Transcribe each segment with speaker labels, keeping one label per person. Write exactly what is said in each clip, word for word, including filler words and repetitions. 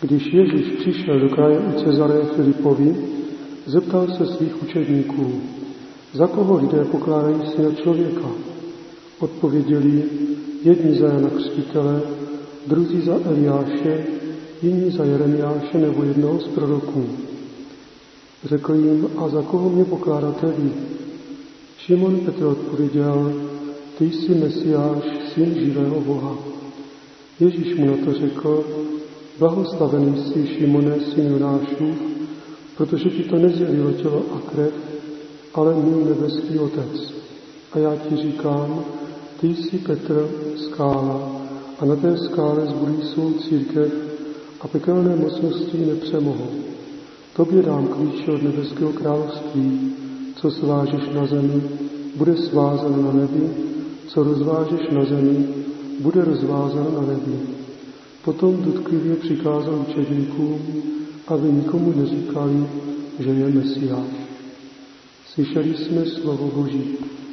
Speaker 1: Když Ježíš přišel do kraje u Cezareje Filipovi, zeptal se svých učedníků, za koho lidé pokládají syna člověka. Odpověděli, jedni za Jana Křtitele, druzí za Eliáše, jiní za Jeremiáše nebo jednoho z proroků. Řekl jim, a za koho mě pokládáte vy? Šimon Petr odpověděl, ty jsi Mesiáš, syn živého Boha. Ježíš mu na to řekl, blahoslavený jsi, Šimone, syn Jonášův, protože ti to nezjevilo tělo a krev, ale můj nebeský Otec. A já ti říkám, ty jsi Petr, skála, a na té skále zbudí svou církev a pekelné mocnosti nepřemohou. Tobě dám klíče od nebeského království, co svážeš na zemi, bude svázáno na nebi, co rozvážeš na zemi, bude rozvázáno na nebi. Potom důtklivě přikázal učedníkům, aby nikomu neříkali, že je Mesiáš. Slyšeli jsme slovo Boží.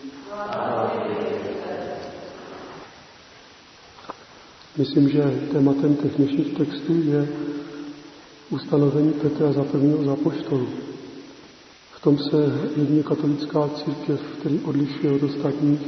Speaker 1: Myslím, že tématem těch dnešních textů je ustanovení Petra za prvního z apoštolů. V tom se jedině katolická církev, který odlišuje od ostatních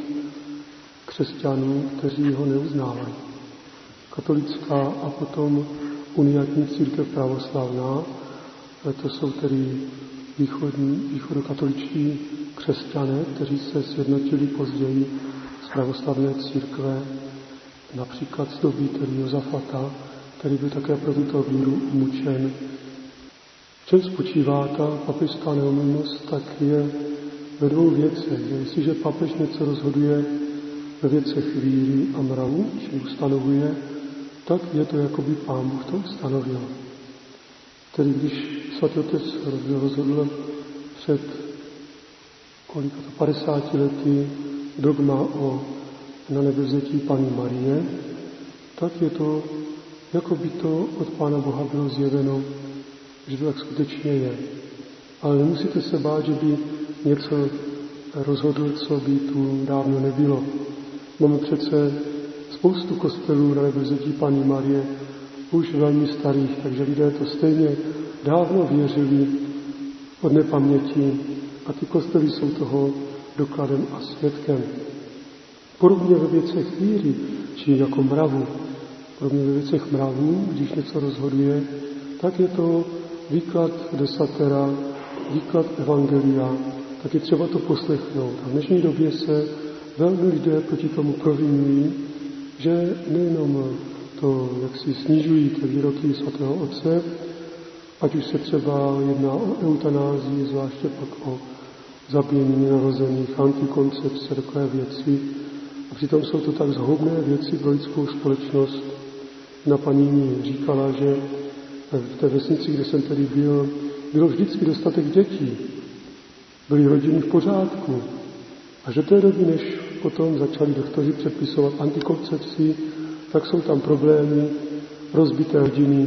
Speaker 1: křesťanů, kteří ho neuznávají. Katolická a potom uniatní církev pravoslavná, to jsou tedy východní, východokatoličtí křesťané, kteří se sjednotili později z pravoslavné církve, například z doby tedy Josafata, který byl také pro tuto víru umučen. V čem spočívá ta papežská neomylnost, tak je ve dvou věcech. Že jestliže papež něco rozhoduje ve věcech víry a mravu, či ustanovuje, tak je to, jako by Pán Bůh to ustanovil. Tedy když svatý otec rozhodl před kolika to padesáti lety dogma o nanebevzetí Panny Marie, tak je to, jako by to od Pána Boha bylo zjeveno, že to tak skutečně je. Ale nemusíte se bát, že by něco rozhodl, co by tu dávno nebylo. Máme přece spoustu kostelů na nebevzetí Panny Marie, už velmi starých, takže lidé to stejně dávno věřili od nepaměti a ty kostely jsou toho dokladem a svědkem. Podobně ve věcech víry, či jako mravu, podobně ve věcech mravů, když něco rozhoduje, tak je to výklad desatera, výklad evangelia, tak je třeba to poslechnout. A v dnešní době se velmi lidé proti tomu provinují, že nejenom to, jak si snižují ty výroky svatého Otce, ať už se třeba jedná o eutanázii, zvláště pak o zabíjení nenarozených, antikoncepce, takové věci. A přitom jsou to tak zhoubné věci pro lidskou společnost. Na paní říkala, že v té vesnici, kde jsem tedy byl, bylo vždycky dostatek dětí. Byly rodiny v pořádku. A že té doby, než potom začali doktoři předpisovat antikoncepci, tak jsou tam problémy, rozbité rodiny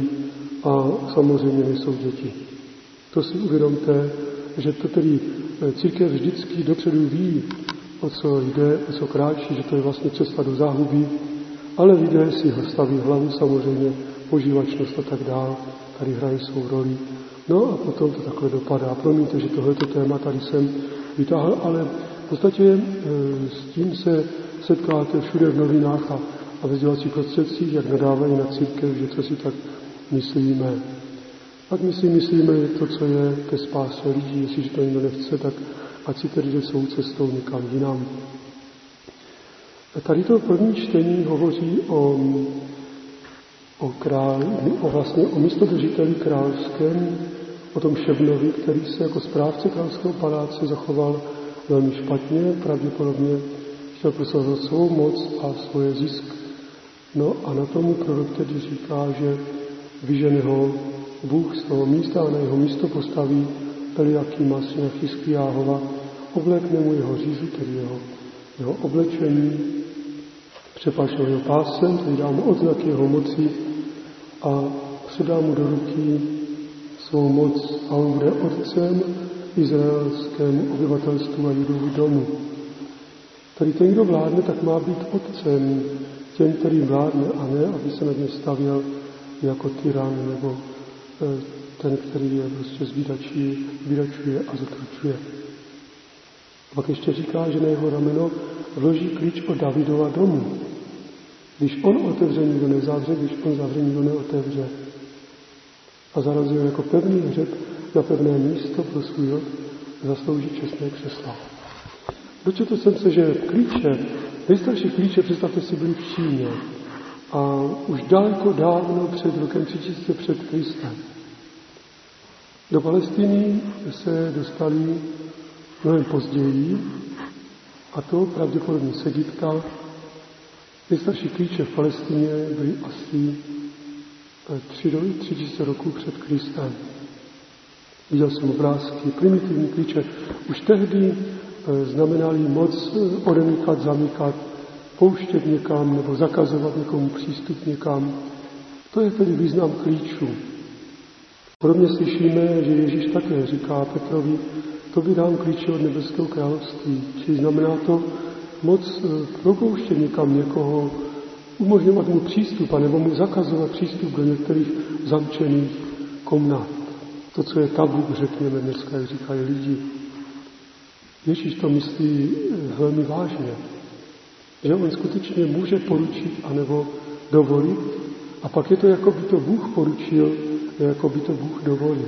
Speaker 1: a samozřejmě nejsou děti. To si uvědomte, že to tedy církev vždycky dopředu ví, o co jde, o co kráčí, že to je vlastně cesta do záhuby, ale lidé si staví hlavu samozřejmě, požívačnost a tak dál, tady hrají svou roli. No a potom to takhle dopadá. Promiňte, že tohleto téma tady jsem vytáhl, ale v podstatě s tím se setkáte všude v novinách a, a ve sdělovacích prostředcích, jak nadávají na církev, že co si tak myslíme. Pak my si myslíme to, co je ke spáse lidí, jestliže to někdo nechce, tak ať si tedy jde svou cestou někam jinam. A tady to první čtení hovoří o, o králi, o vlastně o místodržiteli královském, o tom Šebnovi, který se jako správce královského paláce zachoval velmi špatně, pravděpodobně chtěl prosazovat svou moc a svoje zisk. No a na tomu prorok tedy říká, že vyžene ho Bůh z toho místa a na jeho místo postaví Eliakima, syna Chiskiáhova, oblékne mu jeho řízu, tedy jeho, jeho oblečení, přepašel jeho pásem, tedy dá mu odznak jeho moci a předá mu do ruky svou moc a on bude otcem izraelskému obyvatelstvu a Judovu domu. Tady ten, kdo vládne, tak má být otcem těm, který vládne, a ne, aby se nad ně stavěl jako tyran nebo ten, který je prostě zvídačí, zvídačuje a zotročuje. Pak ještě říká, že na jeho rameno vloží klíč od Davidova domu. Když on otevře, nikdo nezavře, když on zavře, nikdo neotevře. A zarazí ho jako pevný hřeb na pevné místo pro svůj rod, zaslouží čestné křesla. Dočetl jsem se, že klíče, nejstarší klíče, představte si, byly v Číně. A už daleko dávno před rokem tři tisíce před Kristem. Do Palestiny se dostali mnohem později, a to pravděpodobně z Egypta. Nejstarší klíče v Palestině byly asi tři tisíce roků před Kristem. Viděl jsem obrázky, primitivní klíče. Už tehdy znamenali moc odemykat, zamykat, pouštět někam nebo zakazovat někomu přístup někam. To je tedy význam klíčů. Podobně slyšíme, že Ježíš také říká Petrovi, tobě dám klíče od nebeského království. Čili znamená to moc propouštět někam někoho, umožňovat mu přístup, anebo mu zakazovat přístup do některých zamčených komnat. To, co je tabu, řekněme dneska, jak říkají lidi. Ježíš to myslí velmi vážně, že on skutečně může poručit anebo dovolit, a pak je to, jako by to Bůh poručil, jako by to Bůh dovolil.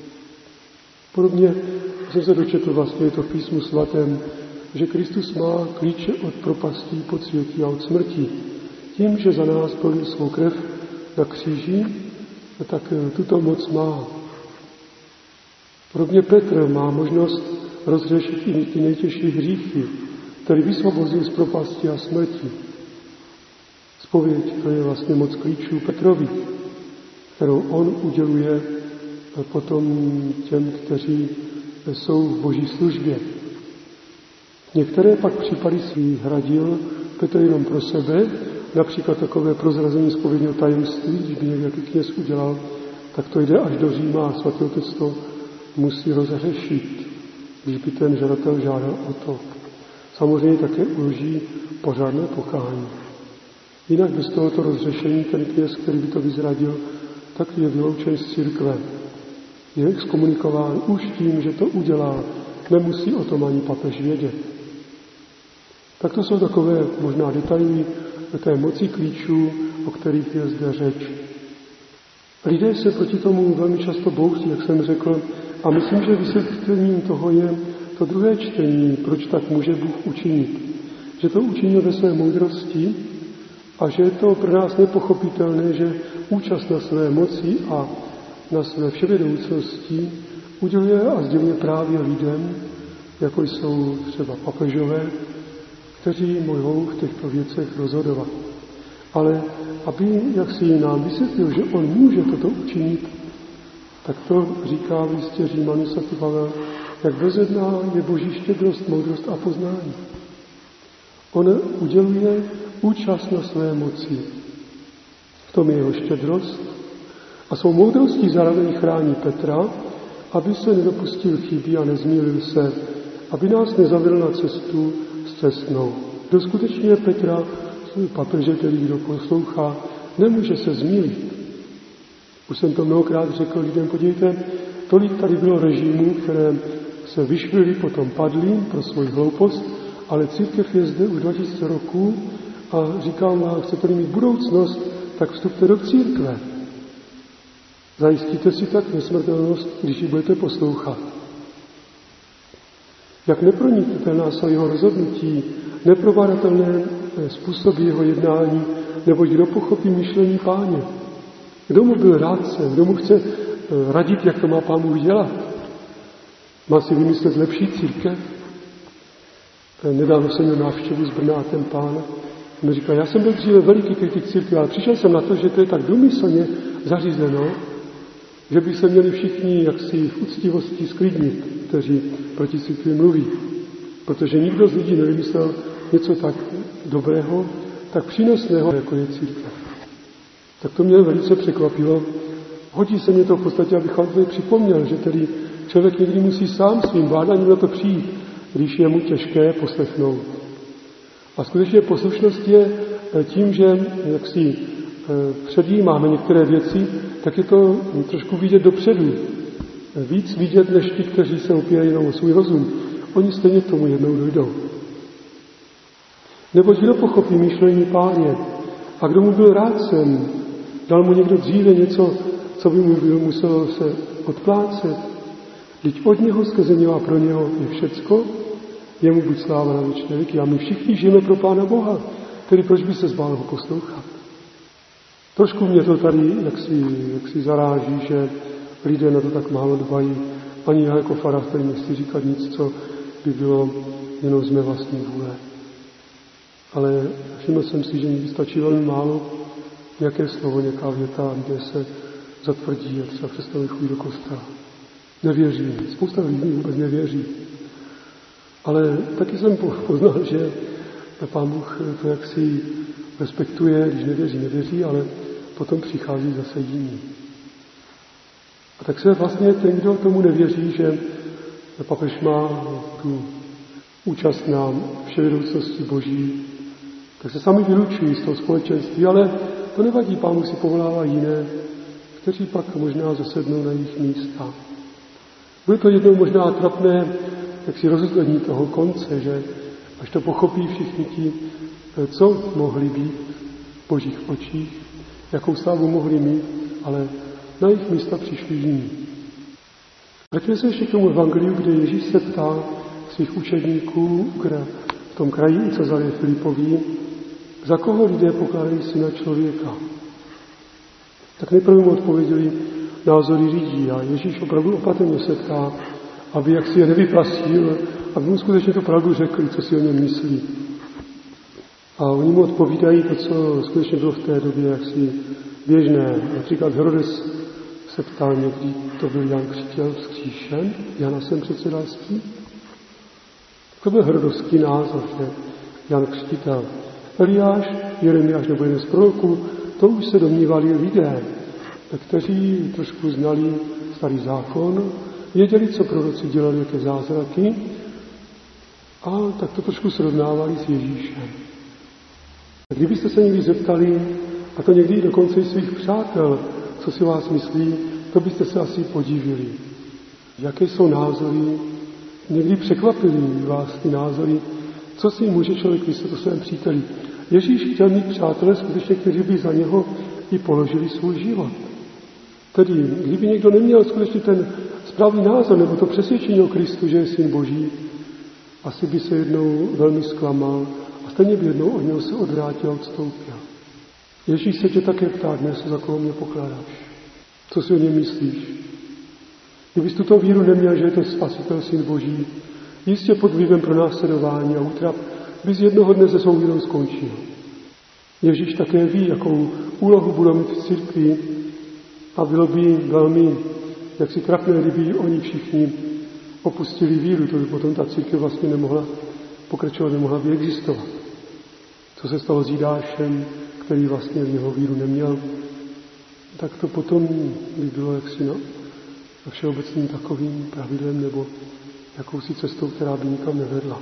Speaker 1: Podobně jsem se dočetl, vlastně je to v písmu svatém, že Kristus má klíče od propastí, podsvětí a od smrti. Tím, že za nás prolil svou krev na kříži, tak tuto moc má. Podobně Petr má možnost rozřešit i ty nejtěžší hříchy, který vysvobozil z propasti a smrti. Zpověď, to je vlastně moc klíčů Petrovi, kterou on uděluje potom těm, kteří jsou v boží službě. Některé pak případy svý hradil Petr jenom pro sebe, například takové prozrazení zpovědního tajemství, když by nějaký kněz udělal, tak to jde až do Říma a svatý otec to musí rozřešit, když by ten žadatel žádal o to. Samozřejmě také uloží pořádné pokání. Jinak bez tohoto rozřešení ten kněz, který by to vyzradil, tak je vyloučen z církve. Je exkomunikován už tím, že to udělá, nemusí o tom ani papež vědět. Tak to jsou takové možná detaily té moci klíčů, o kterých je zde řeč. Lidé se proti tomu velmi často bouří, jak jsem řekl, a myslím, že vysvětlením toho je to druhé čtení, proč tak může Bůh učinit. Že to učinil ve své moudrosti a že je to pro nás nepochopitelné, že účast na své moci a na své vševědoucnosti uděluje a sděluje právě lidem, jako jsou třeba papežové, kteří mohou v těchto věcech rozhodovat. Ale aby, jak si nám vysvětlil, že on může toto učinit, tak to říká v listě Římanům svatý Pavel, jak bezedná je boží štědrost, moudrost a poznání. On uděluje účast na své moci. V tom je jeho štědrost a svou moudrostí zároveň chrání Petra, aby se nedopustil chyby a nezmýlil se, aby nás nezavedl na cestu scestnou. Kdo skutečně Petra, papeže, který kdo poslouchá, nemůže se zmýlit. Už jsem to mnohokrát řekl lidem, podívejte, tolik tady bylo režimů, které se vyšvili, potom padly pro svoji hloupost, ale církev je zde už dva tisíce roků a říkám vám, chcete mít budoucnost, tak vstupte do církve. Zajistíte si tak nesmrtelnost, když ji budete poslouchat. Jak neproniknutelná jsou jeho rozhodnutí, neprobádatelné způsoby jeho jednání, nebo kdo pochopí myšlení Páně. Kdo mu byl rádcem, kdo mu chce radit, jak to má Pán Bůh dělat. Má si vymyslet lepší církev. Nedávno jsem měl návštěvu z Brna a ten pán mi říkal, já jsem byl dříve veliký kritik církve, ale přišel jsem na to, že to je tak důmyslně zařízeno, že by se měli všichni jaksi v úctivosti sklidnit, kteří proti církvi mluví. Protože nikdo z lidí nevymyslel něco tak dobrého, tak přínosného, jako je církev. Tak to mě velice překvapilo. Hodí se mě to v podstatě, abych vám tady připomněl, že tedy člověk někdy musí sám svým vádáním na to přijít, když je mu těžké poslechnout. A skutečně poslušnost je tím, že jak si předjímáme některé věci, tak je to trošku vidět dopředu. Víc vidět, než ti, kteří se opírají jenom o svůj rozum. Oni stejně k tomu jednou dojdou. Neboť kdo pochopí myšlení Páně a kdo mu byl rádcem, dal mu někdo dříve něco, co by mu bylo muselo se odplácet. Vždyť od něho skrze něho a pro něho je všecko, jemu buď sláva na věčné věky. A my všichni žijeme pro Pána Boha, tedy proč by se zbál ho poslouchat. Trošku mě to tady jaksi, jaksi zaráží, že lidé na to tak málo dbají. Ani já jako farář tady nechci říkat nic, co by bylo jenom z mé vlastní vůle. Ale všiml jsem si, že mi stačí velmi málo nějaké slovo, nějaká věta, a lidé se zatvrdí a třeba přestanou chodit do kostela. Nevěří. Spousta lidí vůbec nevěří. Ale taky jsem poznal, že Pán Bůh to jaksi respektuje, když nevěří, nevěří, ale potom přichází zase jiní. A tak se vlastně ten, kdo tomu nevěří, že papež má tu účast na vševědoucnosti Boží, tak se sami vylučují z toho společenství, ale to nevadí, Pán Bůh si povolává jiné, kteří pak možná zasednou na jejich místa. Bude to jednou možná trapné, jak si rozhodní toho konce, že až to pochopí všichni ti, co mohli být v Božích očích, jakou slávu mohli mít, ale na jejich místa přišli jiní. Vraťme se ještě k tomu evangeliu, kde Ježíš se ptá svých učedníků v tom kraji u Cezareje Filipoví, za koho lidé pokládají Syna člověka. Tak nejprve mu odpověděli názory lidí a Ježíš opravdu opatrně se ptá, aby jak si je nevyprasil, aby mu skutečně to pravdu řekli, co si o něm myslí. A oni mu odpovídají to, co skutečně bylo v té době jaksi běžné. Například Herodes se ptal někdy, to byl Jan Křtitel s křížem, Jana jsem předsedalský. To byl herodovský názor, že Jan Křtitel. Eliáš, Jeremiáš nebo jeden z proroků, to už se domnívali lidé, kteří trošku znali starý zákon, věděli, co proroci dělali, jaké zázraky, a tak to trošku srovnávali s Ježíšem. Kdybyste se někdy zeptali, a to někdy dokonce i svých přátel, co si vás myslí, to byste se asi podívili. Jaké jsou názory, někdy překvapily vás ty názory, co si může člověk myslet o svém příteli. Ježíš chtěl mít přátelé skutečně, kteří by za něho i položili svůj život. Tedy, kdyby někdo neměl skutečně ten správný názor, nebo to přesvědčení o Kristu, že je Syn Boží, asi by se jednou velmi zklamal a stejně by jednou od něho se odvrátil a odstoupil. Ježíš se tě také ptá dnes, za koho mě pokládáš. Co si o něm myslíš? Kdybys tuto víru neměl, že je to Spasitel, Syn Boží, jistě pod vlivem pronásledování a útrap bys jednoho dne se svou vírou skončil. Ježíš také ví, jakou úlohu budou mít v církvi a bylo by velmi jaksi trapné, kdyby oni všichni opustili víru, to by potom ta církev vlastně nemohla pokračovat, nemohla by existovat. Co se stalo s Jidášem, který vlastně v jeho víru neměl, tak to potom by bylo jaksi na, na všeobecným takovým pravidlem nebo jakousi cestou, která by nikam nevedla.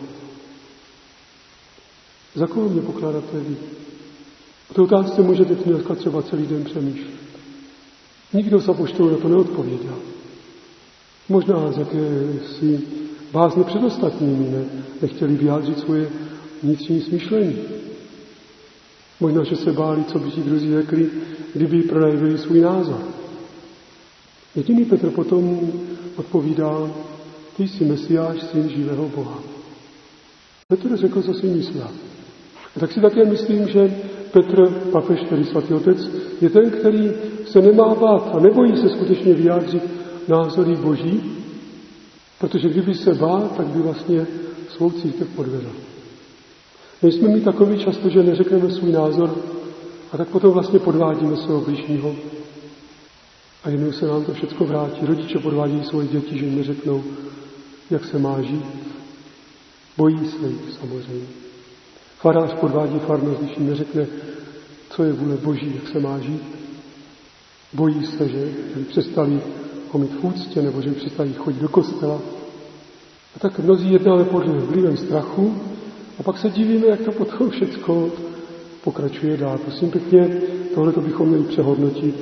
Speaker 1: Za koho mě pokládáte vy? O té otázce můžete dneska třeba celý den přemýšlet. Nikdo z apoštolů na to neodpověděl. Možná z jakési bázně před ostatními ne, nechtěli vyjádřit svoje vnitřní smýšlení. Možná, že se báli, co by ti druzí řekli, kdyby projevili svůj názor. Jediný Petr potom odpovídá, ty jsi Mesiáš, syn živého Boha. Petr řekl, co si myslel. A tak si také myslím, že Petr, papež, tedy svatý otec, je ten, který se nemá bát a nebojí se skutečně vyjádřit názory Boží, protože kdyby se bál, tak by vlastně svou církev podvedl. My jsme mi takový často, že neřekneme svůj názor a tak potom vlastně podvádíme svého bližního. A jednou se nám to všechno vrátí. Rodiče podvádí svoje děti, že jim neřeknou, jak se má žít. Bojí se jich samozřejmě. Farář podvádí farnost, když jim neřekne, co je vůle Boží, jak se má žít. Bojí se, že by přestali ho mít v úctě, nebo že by přestali chodit do kostela. A tak mnozí jednáme pod vlivem strachu a pak se divíme, jak to potom všecko pokračuje dál. Prosím pěkně, tohle to bychom měli přehodnotit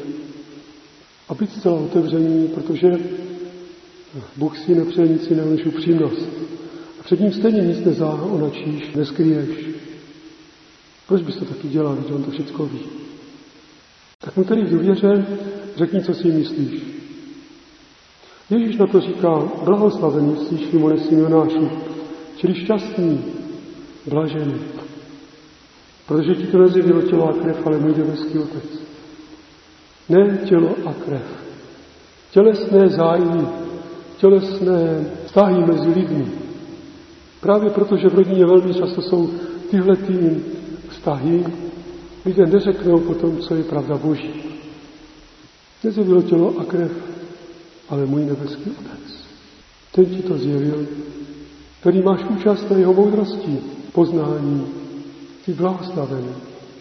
Speaker 1: a být zcela otevření, protože Bůh si nepřeje nic jiného než upřímnost. A před ním stejně nic nezaonačíš, neskryješ. Proč bys to taky dělal, když on to všechno ví? Tak mu tedy v důvěře řekni, co si myslíš. Ježíš na to říká, blahoslavený jsi, Šimone syn Jonášu, čili šťastný, blažený. Protože ti to nezjevilo tělo a krev, ale můj nebeský Otec. Ne tělo a krev. Tělesné zájmy, tělesné vztahy mezi lidmi. Právě proto, že v rodině velmi často jsou tyhle ty vztahy, lidé neřeknou potom, co je pravda Boží. Nezjevilo tělo a krev, ale můj nebeský Otec. Ten ti to zjevil, který máš účast na jeho moudrosti, poznání, ty blahoslavený.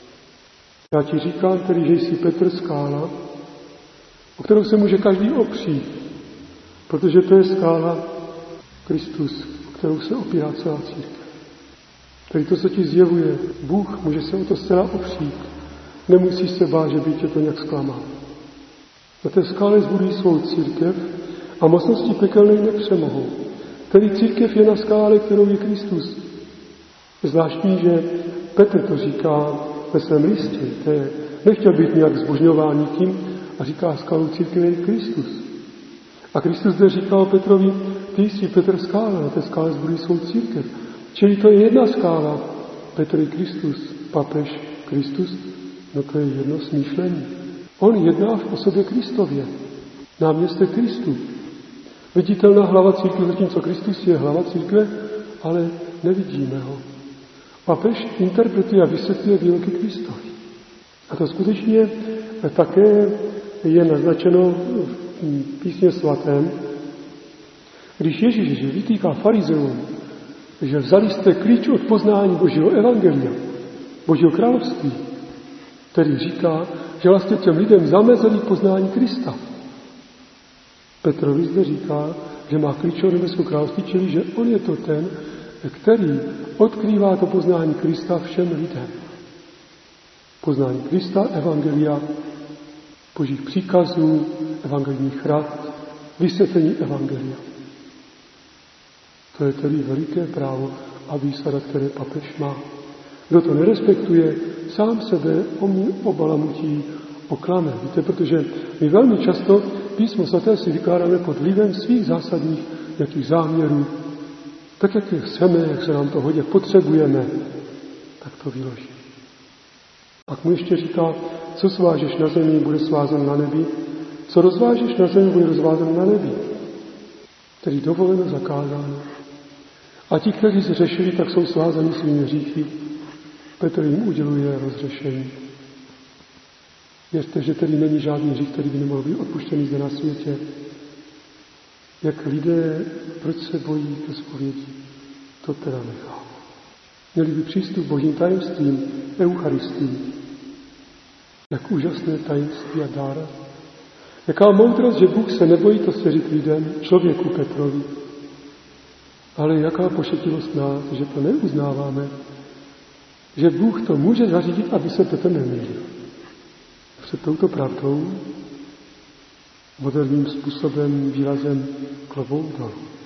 Speaker 1: Já ti říkám tedy, že jsi Petr skála, o kterou se může každý opřít, protože to je skála Kristus, o kterou se opírá celá církev. Tedy to, co ti zjevuje Bůh, může se o to zcela opřít. Nemusíš se bát, že by tě to nějak zklamal. Na té skále zbudují svou církev a mocnosti pekelné ji nepřemohou. Tedy církev je na skále, kterou je Kristus. Zvláštní, že Petr to říká ve svém listě. To je, nechtěl být nějak zbožňován nikým a říká, skalou církev je Kristus. A Kristus zde říkal Petrovi, ty jsi Petr skála, na té skále zbudují svou církev. Čili to je jedna skála. Petr je Kristus, papež Kristus, no to je jedno smýšlení. On jedná v osobě Kristově, náměstek Kristu. Viditelná hlava církve, zatímco Kristus je hlava církve, ale nevidíme ho. Papež interpretuje a vysvětluje výroky Kristovi. A to skutečně také je naznačeno v písmě svatém, když Ježíš vytýká farizeům, že vzali jste klíč od poznání Božího evangelia, Božího království, který říká, že vlastně těm lidem zamezili poznání Krista. Petrovi zde říká, že má klíč od nebeského království, čili že on je to ten, který odkrývá to poznání Krista všem lidem. Poznání Krista, evangelia, Božích příkazů, evangelijních rad, vysvětlení evangelia. To je tedy veliké právo a výsada, které papež má. Kdo to nerespektuje, sám sebe obalamutí, oklame. Víte, protože my velmi často písmo svaté si vykládáme pod vlivem svých zásadních nějakých záměrů. Tak, jak je chceme, jak se nám to hodí, potřebujeme, tak to vyloží. Pak mu ještě říká, co svážeš na zemi, bude svázan na nebi, co rozvážeš na zemi, bude rozvázan na nebi. Tedy dovoleno, zakázáno. A ti, kteří se řešili, tak jsou svázaní svými hříchy. Petr jim uděluje rozřešení. Věřte, že tedy není žádný hřích, který by nemohl být odpuštěný zde na světě. Jak lidé, proč se bojí ke zpovědi, to teda nechá. Měli by přístup k božím tajemstvím, Eucharistii. Jak úžasné tajemství a dára. Jaká moudrost, že Bůh se nebojí to svěřit lidem, člověku Petrovi. Ale jaká pošetilost nás, že to neuznáváme, že Bůh to může zařídit, aby se Petr nemýlil. Před touto pravdou moderním způsobem, výrazem klobouk dolů.